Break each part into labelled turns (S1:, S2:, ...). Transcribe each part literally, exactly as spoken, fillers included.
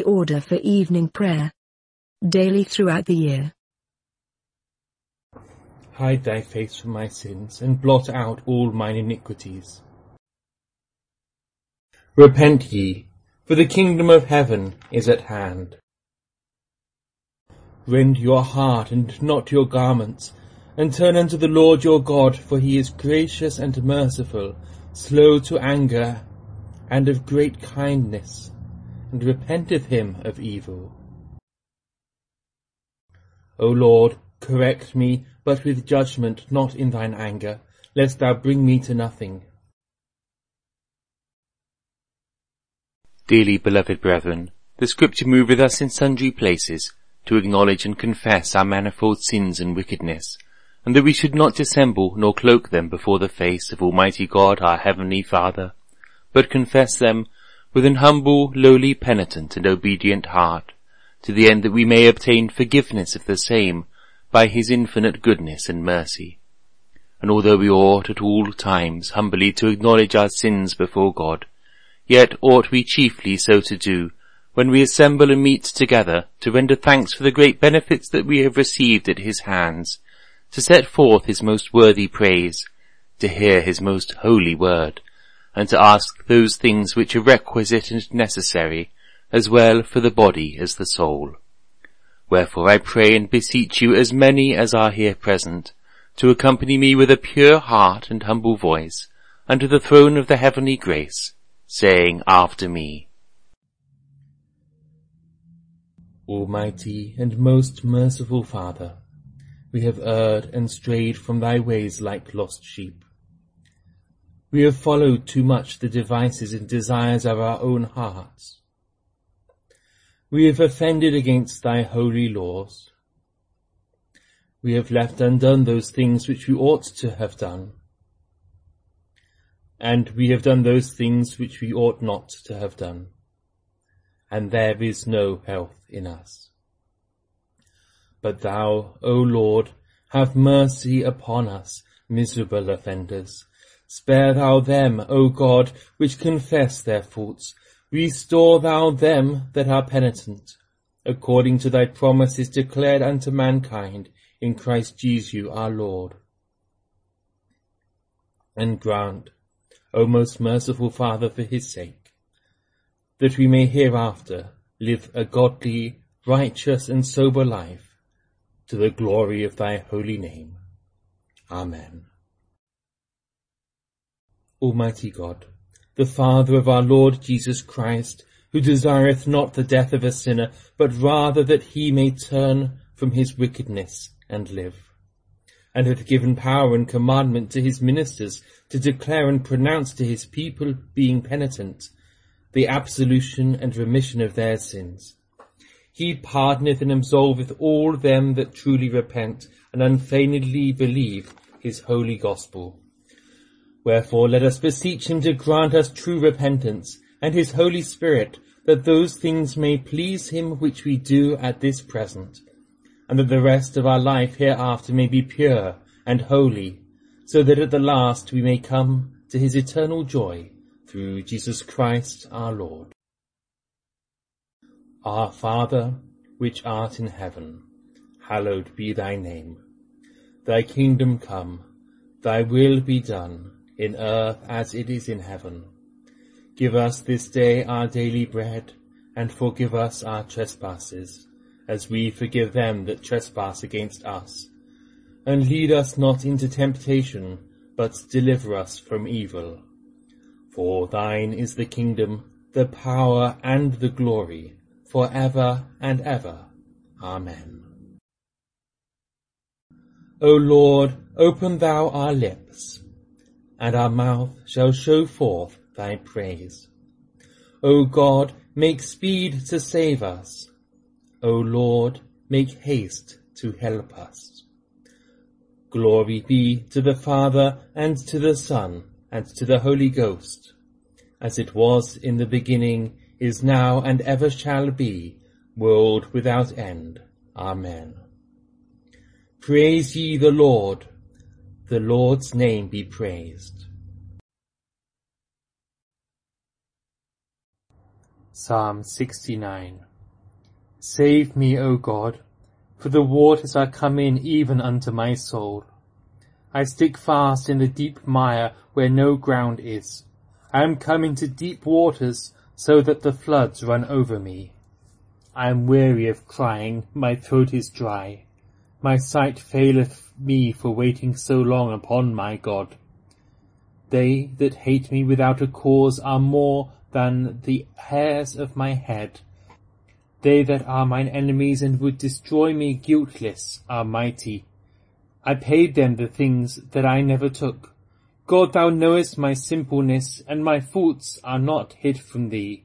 S1: order for evening prayer. Daily throughout the year.
S2: Hide thy face from my sins, and blot out all mine iniquities. Repent ye, for the kingdom of heaven is at hand. Rend your heart and not your garments, and turn unto the Lord your God, for he is gracious and merciful, slow to anger, and of great kindness, and repenteth him of evil. O Lord, correct me, but with judgment, not in thine anger, lest thou bring me to nothing.
S3: Dearly beloved brethren, the Scripture moveth us in sundry places to acknowledge and confess our manifold sins and wickedness, and that we should not dissemble nor cloak them before the face of Almighty God our Heavenly Father, but confess them with an humble, lowly, penitent, and obedient heart, to the end that we may obtain forgiveness of the same by his infinite goodness and mercy. And although we ought at all times humbly to acknowledge our sins before God, yet ought we chiefly so to do when we assemble and meet together to render thanks for the great benefits that we have received at his hands, to set forth his most worthy praise, to hear his most holy word, and to ask those things which are requisite and necessary, as well for the body as the soul. Wherefore I pray and beseech you, as many as are here present, to accompany me with a pure heart and humble voice unto the throne of the heavenly grace, saying after me,
S2: Almighty and most merciful Father, we have erred and strayed from thy ways like lost sheep. We have followed too much the devices and desires of our own hearts. We have offended against thy holy laws. We have left undone those things which we ought to have done. And we have done those things which we ought not to have done. And there is no health in us. But thou, O Lord, have mercy upon us, miserable offenders. Spare thou them, O God, which confess their faults. Restore thou them that are penitent, according to thy promises declared unto mankind in Christ Jesus our Lord. And grant, O most merciful Father, for his sake, that we may hereafter live a godly, righteous, and sober life, to the glory of thy holy name. Amen. Almighty God, the Father of our Lord Jesus Christ, who desireth not the death of a sinner, but rather that he may turn from his wickedness and live, and hath given power and commandment to his ministers to declare and pronounce to his people, being penitent, the absolution and remission of their sins. He pardoneth and absolveth all them that truly repent and unfeignedly believe his holy gospel. Wherefore let us beseech him to grant us true repentance, and his Holy Spirit, that those things may please him which we do at this present, and that the rest of our life hereafter may be pure and holy, so that at the last we may come to his eternal joy, through Jesus Christ our Lord. Our Father, which art in heaven, hallowed be thy name. Thy kingdom come, thy will be done, in earth as it is in heaven. Give us this day our daily bread, and forgive us our trespasses, as we forgive them that trespass against us. And lead us not into temptation, but deliver us from evil. For thine is the kingdom, the power, and the glory, for ever and ever. Amen. O Lord, open thou our lips, and our mouth shall show forth thy praise. O God, make speed to save us. O Lord, make haste to help us. Glory be to the Father, and to the Son, and to the Holy Ghost, as it was in the beginning, is now, and ever shall be, world without end. Amen. Praise ye the Lord. The Lord's name be praised. Psalm sixty-nine. Save me, O God, for the waters are come in even unto my soul. I stick fast in the deep mire where no ground is. I am come into deep waters, so that the floods run over me. I am weary of crying, my throat is dry. My sight faileth me for waiting so long upon my God. They that hate me without a cause are more than the hairs of my head. They that are mine enemies and would destroy me guiltless are mighty. I paid them the things that I never took. God, thou knowest my simpleness, and my faults are not hid from thee.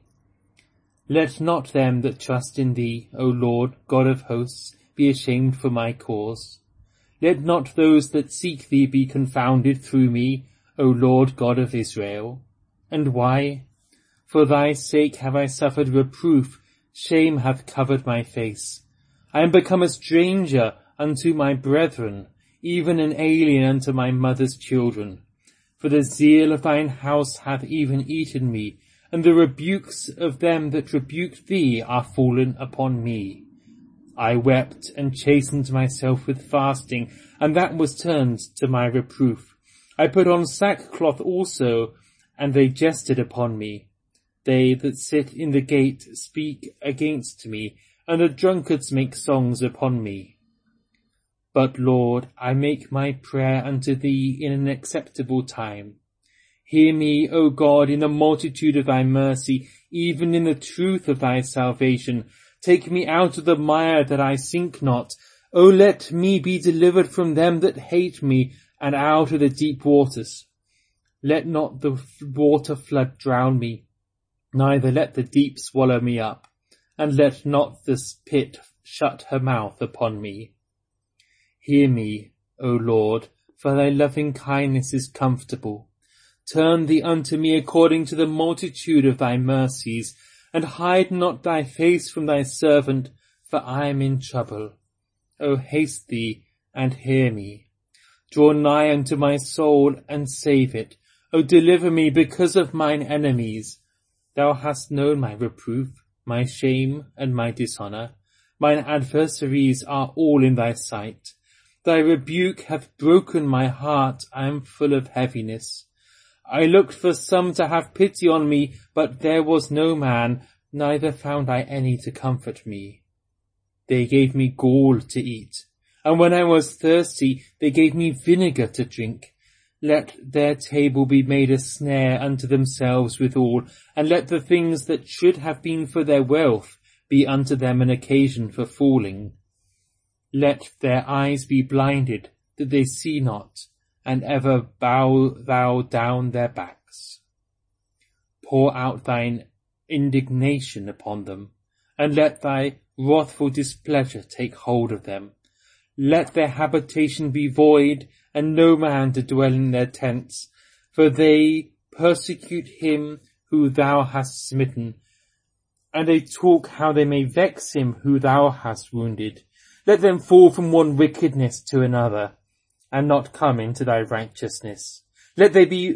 S2: Let not them that trust in thee, O Lord, God of hosts, be ashamed for my cause. Let not those that seek thee be confounded through me, O Lord God of Israel. And why? For thy sake have I suffered reproof, shame hath covered my face. I am become a stranger unto my brethren, even an alien unto my mother's children. For the zeal of thine house hath even eaten me, and the rebukes of them that rebuked thee are fallen upon me. I wept and chastened myself with fasting, and that was turned to my reproof. I put on sackcloth also, and they jested upon me. They that sit in the gate speak against me, and the drunkards make songs upon me. But, Lord, I make my prayer unto thee in an acceptable time. Hear me, O God, in the multitude of thy mercy, even in the truth of thy salvation. Take me out of the mire that I sink not. O let me be delivered from them that hate me, and out of the deep waters. Let not the water flood drown me, neither let the deep swallow me up, and let not this pit shut her mouth upon me. Hear me, O Lord, for thy loving kindness is comfortable. Turn thee unto me according to the multitude of thy mercies, and hide not thy face from thy servant, for I am in trouble. O haste thee, and hear me. Draw nigh unto my soul, and save it. O deliver me because of mine enemies. Thou hast known my reproof, my shame, and my dishonour. Mine adversaries are all in thy sight. Thy rebuke hath broken my heart, I am full of heaviness. I looked for some to have pity on me, but there was no man, neither found I any to comfort me. They gave me gall to eat, and when I was thirsty, they gave me vinegar to drink. Let their table be made a snare unto themselves withal, and let the things that should have been for their wealth be unto them an occasion for falling. Let their eyes be blinded, that they see not, and ever bow thou down their backs. Pour out thine indignation upon them, and let thy wrathful displeasure take hold of them. Let their habitation be void, and no man to dwell in their tents, for they persecute him who thou hast smitten, and they talk how they may vex him who thou hast wounded. Let them fall from one wickedness to another, and not come into thy righteousness. Let they be,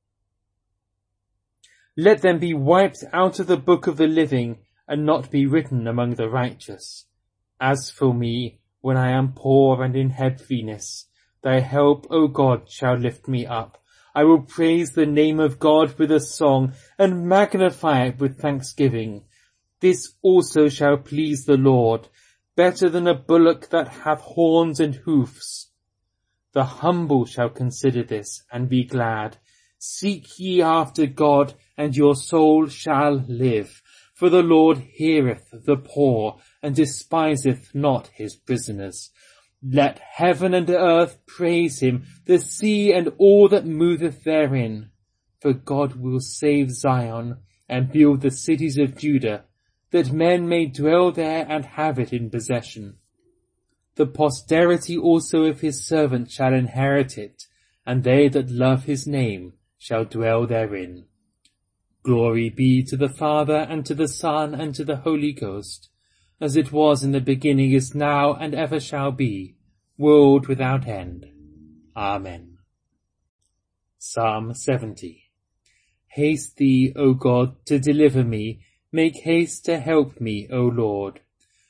S2: let them be wiped out of the book of the living, and not be written among the righteous. As for me, when I am poor and in heaviness, thy help, O God, shall lift me up. I will praise the name of God with a song, and magnify it with thanksgiving. This also shall please the Lord, better than a bullock that hath horns and hoofs. The humble shall consider this, and be glad. Seek ye after God, and your soul shall live. For the Lord heareth the poor, and despiseth not his prisoners. Let heaven and earth praise him, the sea and all that moveth therein. For God will save Zion, and build the cities of Judah, that men may dwell there and have it in possession. The posterity also of his servant shall inherit it, and they that love his name shall dwell therein. Glory be to the Father, and to the Son, and to the Holy Ghost, as it was in the beginning, is now, and ever shall be, world without end. Amen. Psalm seventy. Haste thee, O God, to deliver me. Make haste to help me, O Lord.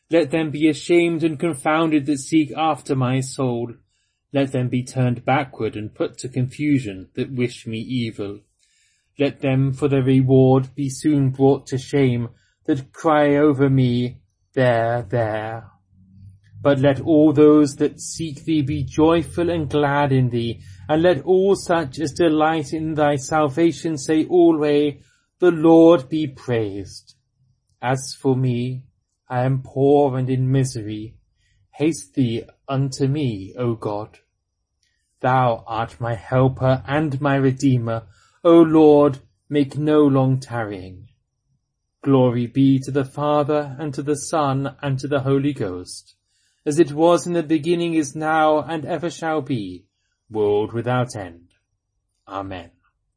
S2: Let them be ashamed and confounded that seek after my soul. Let them be turned backward and put to confusion that wish me evil. Let them for their reward be soon brought to shame that cry over me, there, there. But let all those that seek thee be joyful and glad in thee, and let all such as delight in thy salvation say always, the Lord be praised. As for me, I am poor and in misery. Haste thee unto me, O God. Thou art my helper and my redeemer. O Lord, make no long tarrying. Glory be to the Father, and to the Son, and to the Holy Ghost, as it was in the beginning, is now, and ever shall be, world without end. Amen.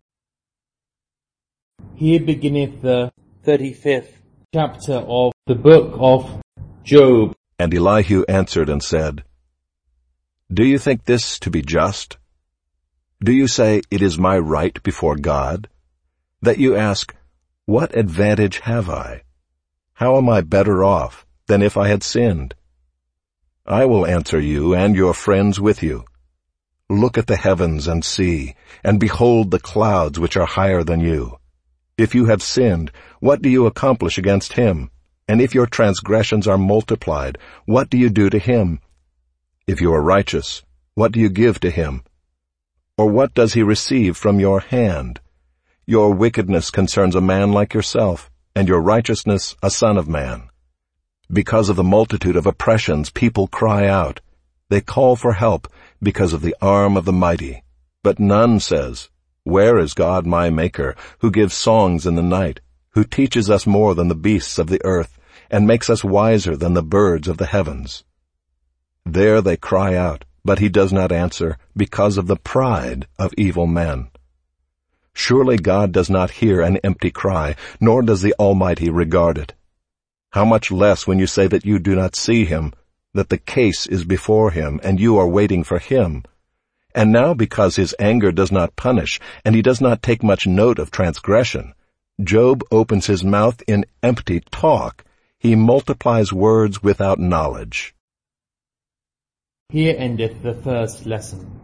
S2: Here beginneth the thirty-fifth chapter of the book of Job.
S4: And Elihu answered and said, Do you think this to be just? Do you say, It is my right before God? That you ask, What advantage have I? How am I better off than if I had sinned? I will answer you and your friends with you. Look at the heavens and see, and behold the clouds which are higher than you. If you have sinned, what do you accomplish against him? And if your transgressions are multiplied, what do you do to him? If you are righteous, what do you give to him? Or what does he receive from your hand? Your wickedness concerns a man like yourself, and your righteousness a son of man. Because of the multitude of oppressions, people cry out. They call for help because of the arm of the mighty. But none says, Where is God my Maker, who gives songs in the night, who teaches us more than the beasts of the earth, and makes us wiser than the birds of the heavens? There they cry out, but he does not answer, because of the pride of evil men. Surely God does not hear an empty cry, nor does the Almighty regard it. How much less when you say that you do not see him, that the case is before him, and you are waiting for him. And now because his anger does not punish, and he does not take much note of transgression, Job opens his mouth in empty talk. He multiplies words without knowledge.
S2: Here endeth the first lesson.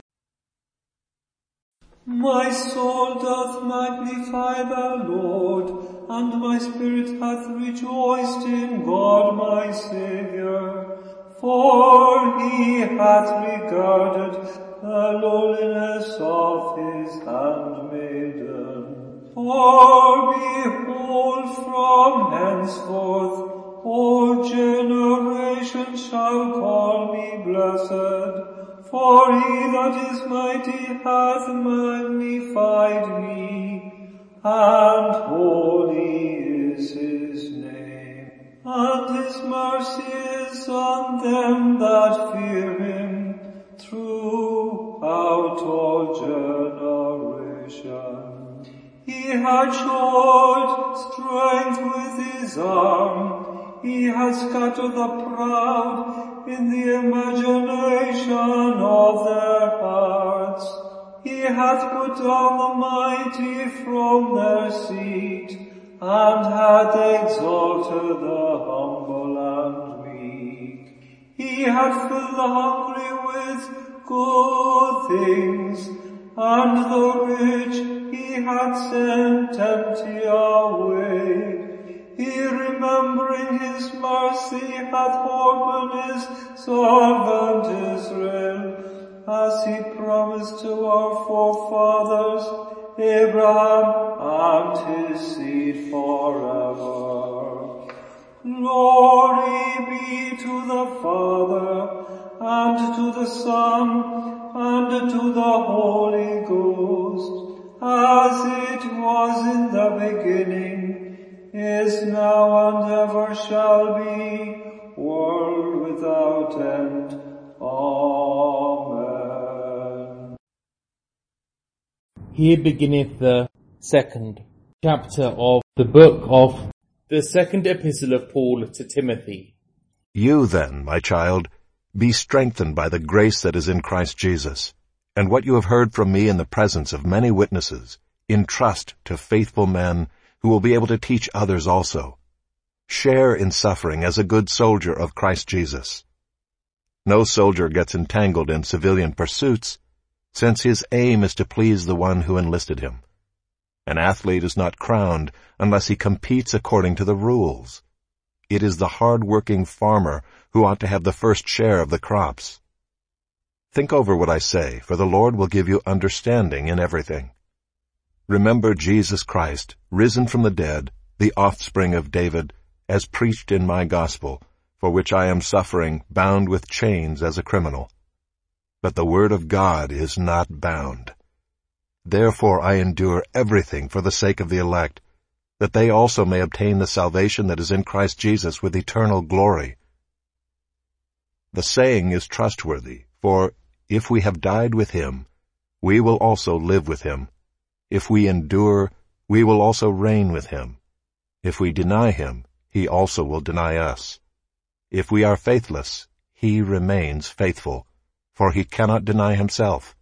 S5: My soul doth magnify the Lord, and my spirit hath rejoiced in God my Saviour. For he hath regarded the lowliness of his handmaiden. For behold, from henceforth all generations shall call me blessed. For he that is mighty hath magnified me, and holy is his name. And his mercy is on them that fear him throughout all generations. He hath showed strength with his arm. He hath scattered the proud in the imagination of their hearts. He hath put down the mighty from their seat, and hath exalted the humble and meek. He hath filled the hungry with good things, and the rich he hath sent empty away. He, remembering his mercy, hath opened his servant Israel, as he promised to our forefathers, Abraham and his seed forever. Glory be to the Father, and to the Son, and to the Holy Ghost, as it was in the beginning, is now and ever shall be, world without end. Amen.
S2: Here beginneth the second chapter of the book of the second epistle of Paul to Timothy.
S4: You then, my child, be strengthened by the grace that is in Christ Jesus, and what you have heard from me in the presence of many witnesses, entrust to faithful men who will be able to teach others also. Share in suffering as a good soldier of Christ Jesus. No soldier gets entangled in civilian pursuits, since his aim is to please the one who enlisted him. An athlete is not crowned unless he competes according to the rules. It is the hard-working farmer who ought to have the first share of the crops. Think over what I say, for the Lord will give you understanding in everything. Remember Jesus Christ, risen from the dead, the offspring of David, as preached in my gospel, for which I am suffering, bound with chains as a criminal. But the word of God is not bound. Therefore I endure everything for the sake of the elect, that they also may obtain the salvation that is in Christ Jesus with eternal glory. The saying is trustworthy, for if we have died with him, we will also live with him. If we endure, we will also reign with him. If we deny him, he also will deny us. If we are faithless, he remains faithful, for he cannot deny himself.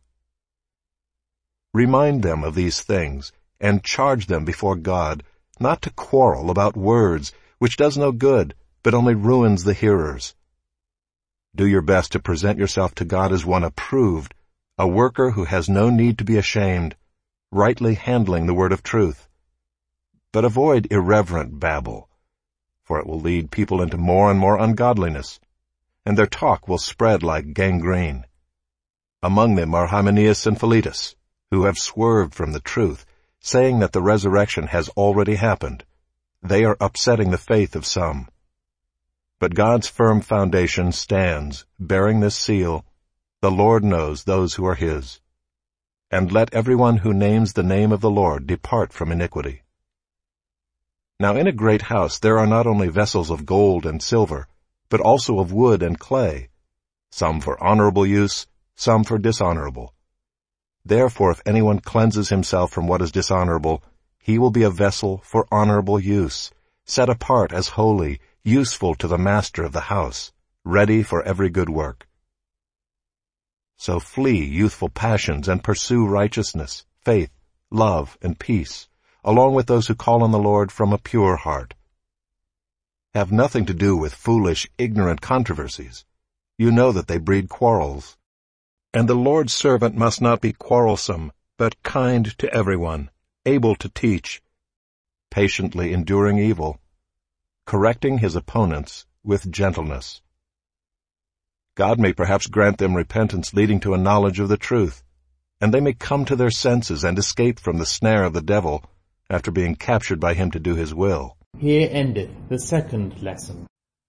S4: Remind them of these things, and charge them before God, not to quarrel about words, which does no good, but only ruins the hearers. Do your best to present yourself to God as one approved, a worker who has no need to be ashamed, rightly handling the word of truth. But avoid irreverent babble, for it will lead people into more and more ungodliness, and their talk will spread like gangrene. Among them are Hymenaeus and Philetus, who have swerved from the truth, saying that the resurrection has already happened. They are upsetting the faith of some. But God's firm foundation stands, bearing this seal, the Lord knows those who are his. And let everyone who names the name of the Lord depart from iniquity. Now in a great house there are not only vessels of gold and silver, but also of wood and clay, some for honorable use, some for dishonorable. Therefore if anyone cleanses himself from what is dishonorable, he will be a vessel for honorable use, set apart as holy, useful to the master of the house, ready for every good work. So flee youthful passions and pursue righteousness, faith, love, and peace, along with those who call on the Lord from a pure heart. Have nothing to do with foolish, ignorant controversies. You know that they breed quarrels. And the Lord's servant must not be quarrelsome, but kind to everyone, able to teach, patiently enduring evil, correcting his opponents with gentleness. God may perhaps grant them repentance leading to a knowledge of the truth, and they may come to their senses and escape from the snare of the devil after being captured by him to do his will.
S2: Here endeth the second lesson.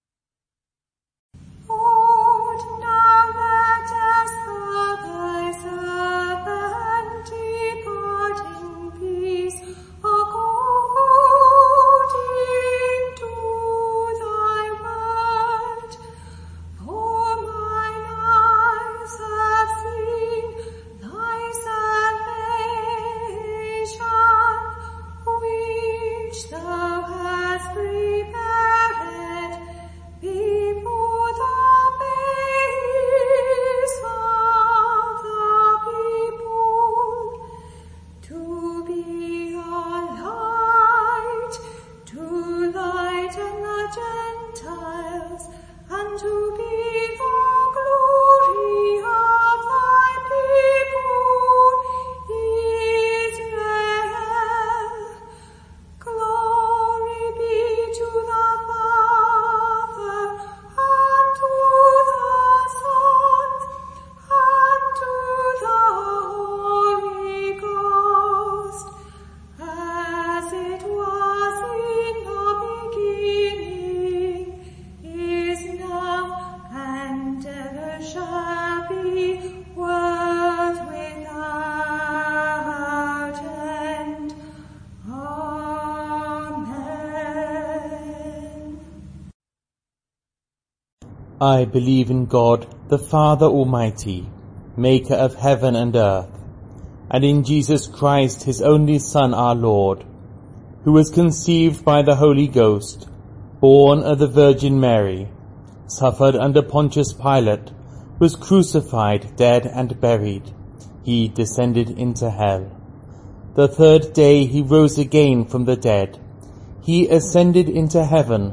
S2: I believe in God, the Father Almighty, maker of heaven and earth, and in Jesus Christ, his only Son, our Lord, who was conceived by the Holy Ghost, born of the Virgin Mary, suffered under Pontius Pilate, was crucified, dead, and buried. He descended into hell. The third day he rose again from the dead. He ascended into heaven,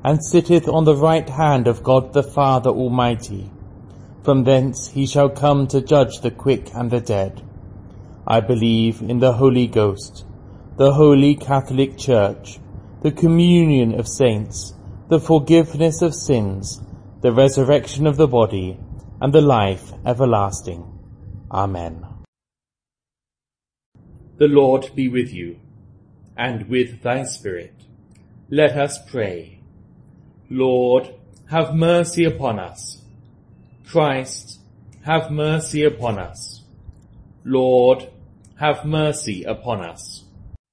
S6: and sitteth on the right hand of God the Father Almighty. From thence he shall come to judge the quick and the dead. I believe in the Holy Ghost, the Holy Catholic Church, the communion of saints, the forgiveness of sins, the resurrection of the body, and the life everlasting. Amen.
S2: The Lord be with you, and with thy spirit. Let us pray. Lord, have mercy upon us. Christ, have mercy upon us. Lord, have mercy upon us.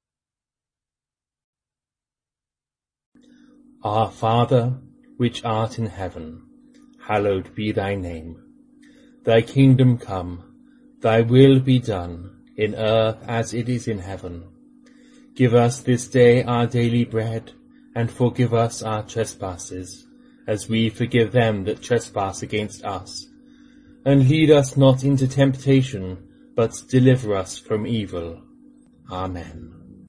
S2: Our Father, which art in heaven, hallowed be thy name. Thy kingdom come, thy will be done, in earth as it is in heaven. Give us this day our daily bread, and forgive us our trespasses, as we forgive them that trespass against us. And lead us not into temptation, but deliver us from evil. Amen.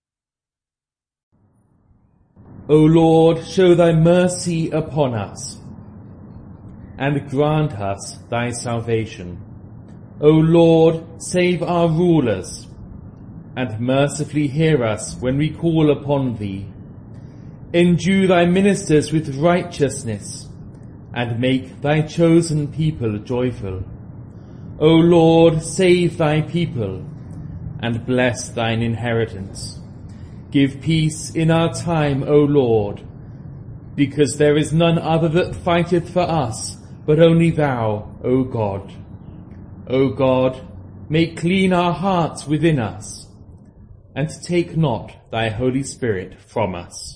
S2: O Lord, show thy mercy upon us, and grant us thy salvation. O Lord, save our rulers, and mercifully hear us when we call upon thee. Endue thy ministers with righteousness, and make thy chosen people joyful. O Lord, save thy people, and bless thine inheritance. Give peace in our time, O Lord, because there is none other that fighteth for us, but only thou, O God. O God, make clean our hearts within us, and take not thy Holy Spirit from us.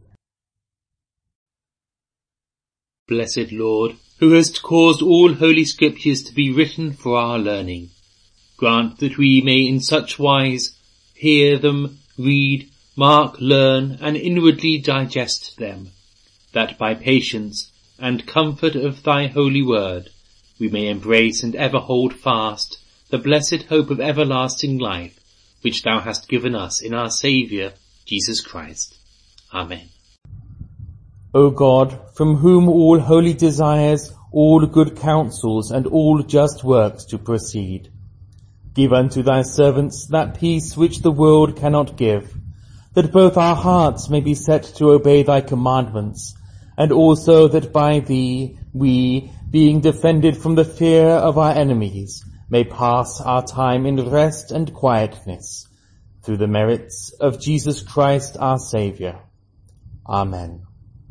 S3: Blessed Lord, who hast caused all holy scriptures to be written for our learning, grant that we may in such wise hear them, read, mark, learn, and inwardly digest them, that by patience and comfort of thy holy word we may embrace and ever hold fast the blessed hope of everlasting life, which thou hast given us in our Saviour, Jesus Christ. Amen.
S6: O God, from whom all holy desires, all good counsels, and all just works do proceed, give unto thy servants that peace which the world cannot give, that both our hearts may be set to obey thy commandments, and also that by thee we, being defended from the fear of our enemies, may pass our time in rest and quietness, through the merits of Jesus Christ our Saviour. Amen.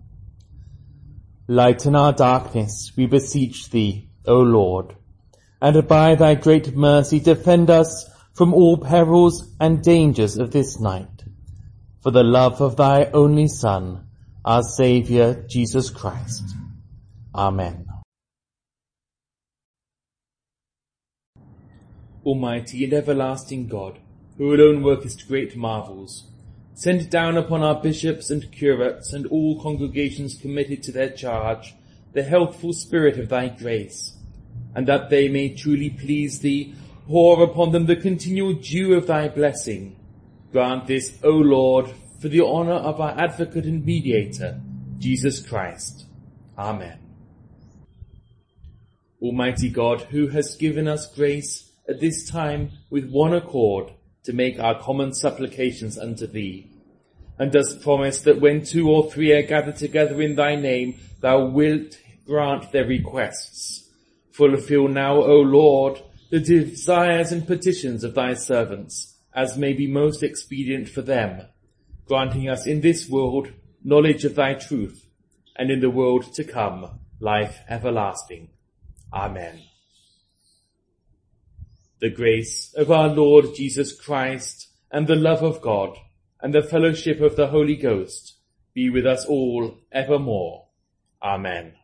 S6: Lighten our darkness, we beseech thee, O Lord, and by thy great mercy defend us from all perils and dangers of this night, for the love of thy only Son, our Saviour, Jesus Christ. Amen.
S2: Almighty and everlasting God, who alone workest great marvels, send down upon our bishops and curates and all congregations committed to their charge the healthful spirit of thy grace, and that they may truly please thee, pour upon them the continual dew of thy blessing. Grant this, O Lord, for the honour of our advocate and mediator, Jesus Christ. Amen. Almighty God, who hast given us grace at this time with one accord to make our common supplications unto thee, and dost promise that when two or three are gathered together in thy name, thou wilt grant their requests. Fulfill now, O Lord, the desires and petitions of thy servants, as may be most expedient for them, granting us in this world knowledge of thy truth, and in the world to come life everlasting. Amen. The grace of our Lord Jesus Christ, and the love of God, and the fellowship of the Holy Ghost be with us all evermore. Amen.